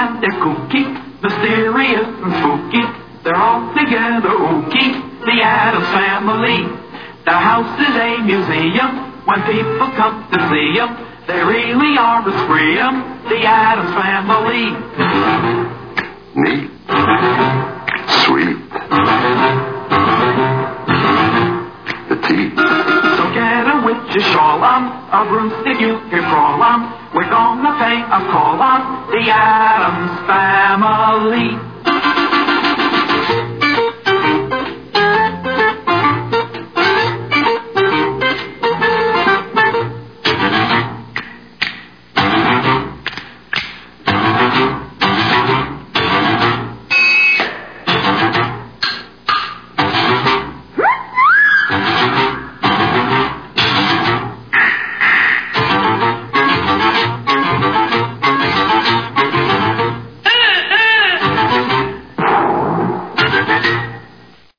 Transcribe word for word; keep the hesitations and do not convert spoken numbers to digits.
and they're kooky, mysterious and spooky. They're all together ooky, the Addams Family. Their house is a museum. When people come to see them, they really are a scream, the Addams Family. Neat. Sweet. Petite. So get a witch's shawl on, a broomstick you can crawl on. We're gonna pay a call on the Addams Family.